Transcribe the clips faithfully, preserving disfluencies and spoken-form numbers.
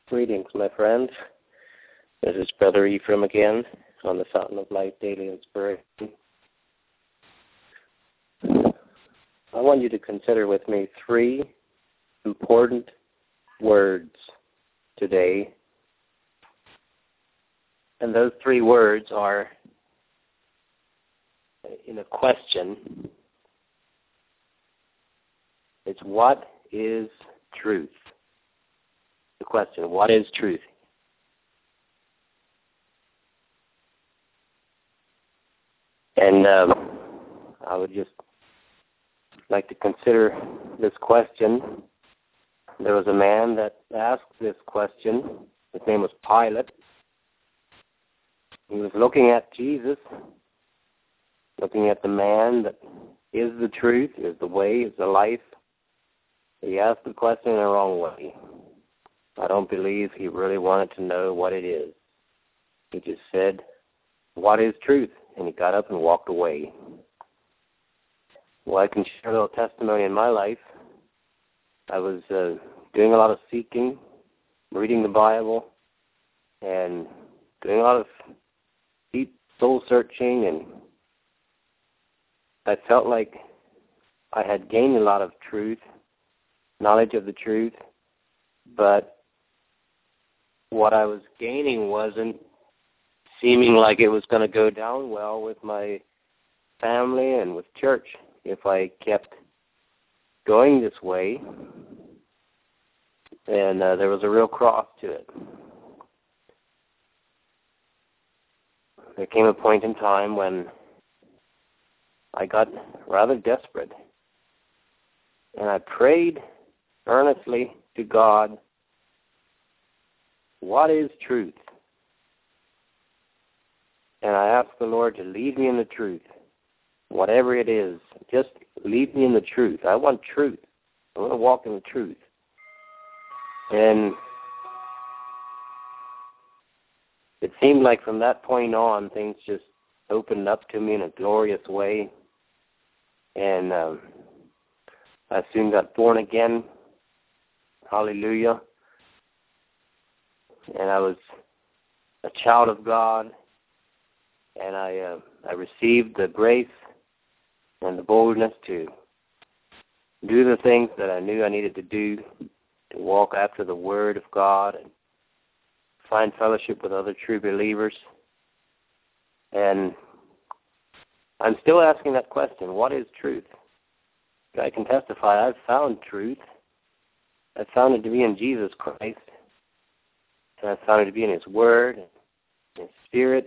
Greetings, my friends. This is Brother Ephraim again on the Fountain of Life Daily Inspiration. I want you to consider with me three important words today. And those three words are in a question. It's what is truth? The question, what is truth? And um, I would just like to consider this question. There was a man that asked this question. His name was Pilate. He was looking at Jesus, looking at the man that is the truth, is the way, is the life. He asked the question in the wrong way. I don't believe he really wanted to know what it is. He just said, what is truth? And he got up and walked away. Well, I can share a little testimony in my life. I was uh, doing a lot of seeking, reading the Bible, and doing a lot of deep soul searching, and I felt like I had gained a lot of truth, knowledge of the truth, but what I was gaining wasn't seeming like it was going to go down well with my family and with church if I kept going this way. And uh, there was a real cross to it. There came a point in time when I got rather desperate. And I prayed earnestly to God, what is truth? And I asked the Lord to lead me in the truth. Whatever it is, just lead me in the truth. I want truth. I want to walk in the truth. And it seemed like from that point on, things just opened up to me in a glorious way. And um, I soon got born again. Hallelujah. And I was a child of God. And I uh, I received the grace and the boldness to do the things that I knew I needed to do, to walk after the Word of God and find fellowship with other true believers. And I'm still asking that question, what is truth? I can testify I've found truth. I've found it to be in Jesus Christ. And I've found it to be in His Word and His Spirit.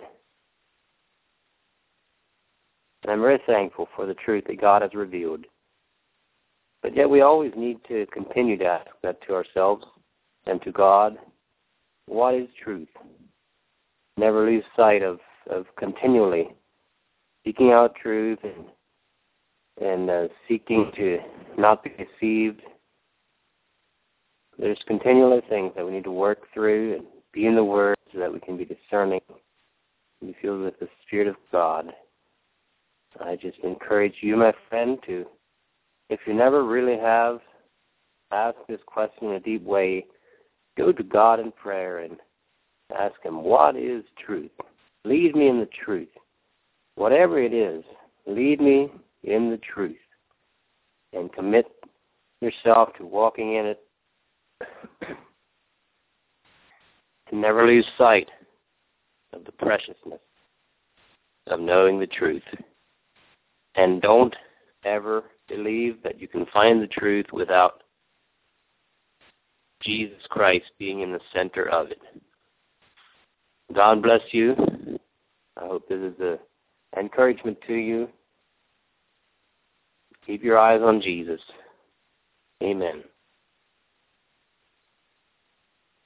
And I'm very thankful for the truth that God has revealed. But yet we always need to continue to ask that to ourselves and to God. What is truth? Never lose sight of, of continually seeking out truth and, and uh, seeking to not be deceived. There's continually things that we need to work through and be in the Word so that we can be discerning and be filled with the Spirit of God. I just encourage you, my friend, to, if you never really have asked this question in a deep way, go to God in prayer and ask Him, what is truth? Lead me in the truth. Whatever it is, lead me in the truth. And commit yourself to walking in it. And never lose sight of the preciousness of knowing the truth. And don't ever believe that you can find the truth without Jesus Christ being in the center of it. God bless you. I hope this is an encouragement to you. Keep your eyes on Jesus. Amen.